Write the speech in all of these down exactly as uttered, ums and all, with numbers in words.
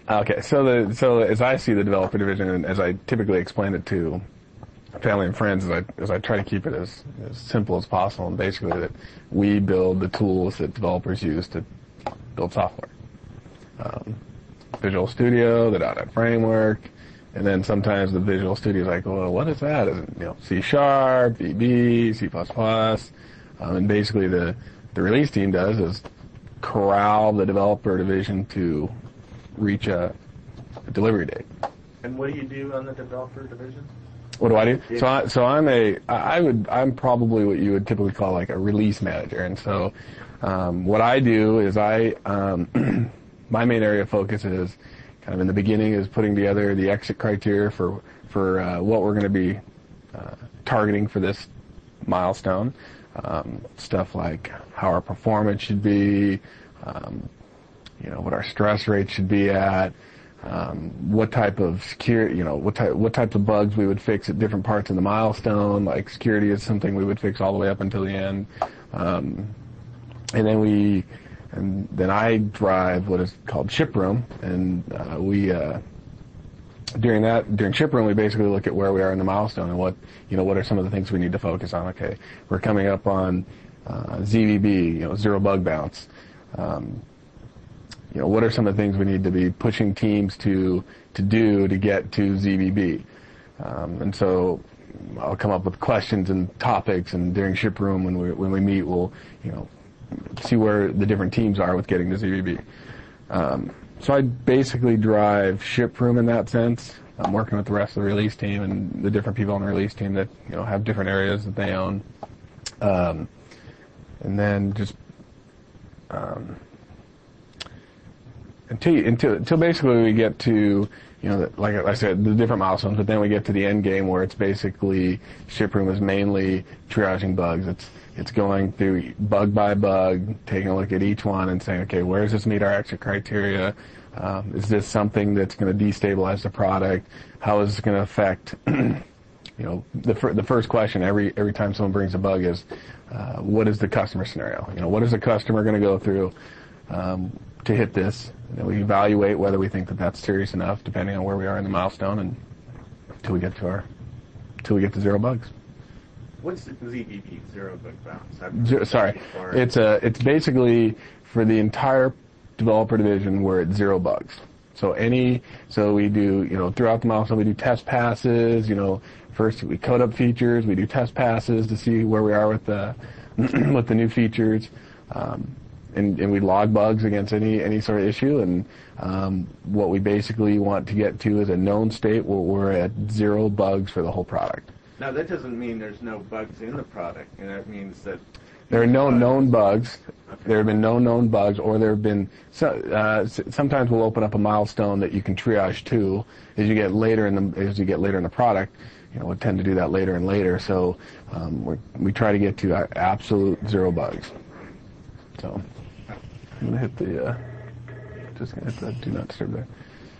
Okay, so the so as I see the developer division, and as I typically explain it to family and friends, as I as I try to keep it as, as simple as possible, and basically that we build the tools that developers use to build software. Um, Visual Studio, the .NET Framework, and then sometimes the Visual Studio is like, well, what is that? Is it, you know, C Sharp, V B, C plus plus, um, and basically the the release team does is corral the developer division to reach a, a delivery date. And what do you do on the developer division? What do I do? Yeah. So, I, so I'm a, I would, I'm probably what you would typically call like a release manager. And so, um, what I do is I, um, my main area of focus is kind of in the beginning is putting together the exit criteria for for uh, what we're going to be uh, targeting for this milestone. Um, stuff like how our performance should be. Um, you know, what our stress rate should be at, um, what type of security, you know, what type, what types of bugs we would fix at different parts of the milestone, like security is something we would fix all the way up until the end. Um, and then we, and then I drive what is called Ship Room, and uh, we, uh, during that, during Ship Room, we basically look at where we are in the milestone and what, you know, what are some of the things we need to focus on. Okay, we're coming up on uh, Z V B, you know, zero bug bounce. Um, You know, what are some of the things we need to be pushing teams to to do to get to Z V B? Um, and so I'll come up with questions and topics, and during Ship Room when we when we meet, we'll you know see where the different teams are with getting to Z V B. Um, so I basically drive Ship Room in that sense. I'm working with the rest of the release team and the different people on the release team that you know have different areas that they own, um, and then just. Um, Until, until, until basically we get to, you know, the, like I said, the different milestones, but then we get to the end game where it's basically, Ship Room is mainly triaging bugs. It's, it's going through bug by bug, taking a look at each one and saying, okay, where does this meet our exit criteria? Um, is this something that's going to destabilize the product? How is this going to affect, you know, the, fir- the first question every, every time someone brings a bug is, uh, what is the customer scenario? You know, what is the customer going to go through, um, to hit this? And we evaluate whether we think that that's serious enough, depending on where we are in the milestone, and until we get to our, until we get to zero bugs. What's Z V B, zero bug bounce? Zero, sorry, it's a, it's basically for the entire developer division we're at zero bugs. So any, so we do, you know, throughout the milestone we do test passes. You know, first we code up features, we do test passes to see where we are with the, with the new features. Um, And, and we log bugs against any any sort of issue, and um, what we basically want to get to is a known state where we're at zero bugs for the whole product. Now that doesn't mean there's no bugs in the product, and that means that there are no bugs. known bugs. Okay. There have been no known bugs, or there have been. So, uh, sometimes we'll open up a milestone that you can triage to as you get later in the as you get later in the product. You know, we tend to do that later and later. So um, we we try to get to our absolute zero bugs. So. I'm going to hit the, uh, just going to hit the do not disturb there.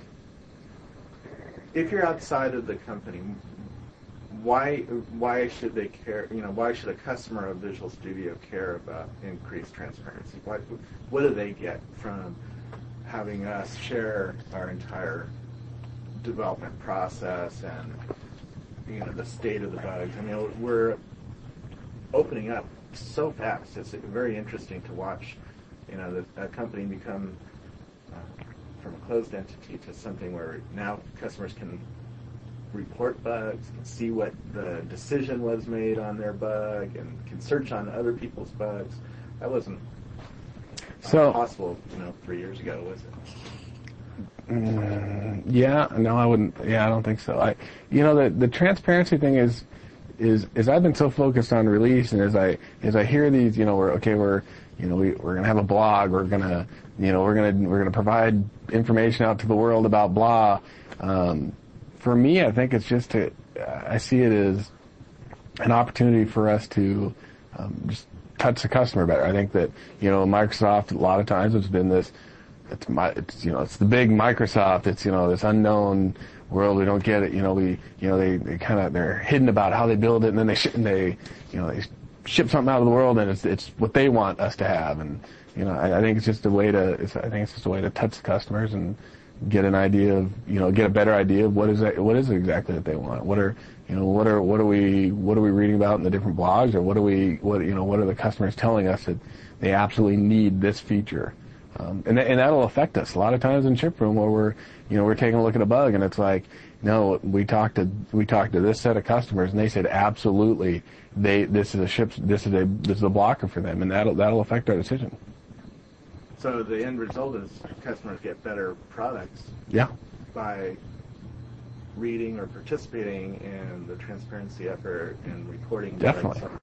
If you're outside of the company, why why should they care, you know, why should a customer of Visual Studio care about increased transparency? Why, what do they get from having us share our entire development process and, you know, the state of the bugs? I mean, we're opening up so fast. It's very interesting to watch. You know, the, a company become uh, from a closed entity to something where now customers can report bugs, can see what the decision was made on their bug, and can search on other people's bugs. That wasn't so, uh, possible, you know, three years ago, was it? Mm, yeah, no, I wouldn't. Yeah, I don't think so. I, you know, the the transparency thing is, is, is I've been so focused on release, and as I as I hear these, you know, we're okay, we're You know, we, we're going to have a blog. We're going to, you know, we're going to we're going to provide information out to the world about blah. Um, for me, I think it's just to, I see it as an opportunity for us to um, just touch the customer better. I think that, you know, Microsoft a lot of times it's been this, it's my, it's you know, it's the big Microsoft. It's you know this unknown world. We don't get it. You know, we, you know, they, they kind of they're hidden about how they build it, and then they sh- and they, you know, they. ship something out of the world, and it's it's what they want us to have, and you know I, I think it's just a way to it's, I think it's just a way to touch the customers and get an idea of, you know, get a better idea of what is that, what is it exactly that they want. What are, you know, what are what are we what are we reading about in the different blogs, or what are we what you know what are the customers telling us that they absolutely need this feature, um, and th- and that'll affect us a lot of times in ship room where we're you know we're taking a look at a bug and it's like, no, we talked to we talked to this set of customers and they said absolutely they this is a ship this is a this is a blocker for them, and that'll that'll affect our decision. So the end result is customers get better products. Yeah. By reading or participating in the transparency effort and reporting. Definitely.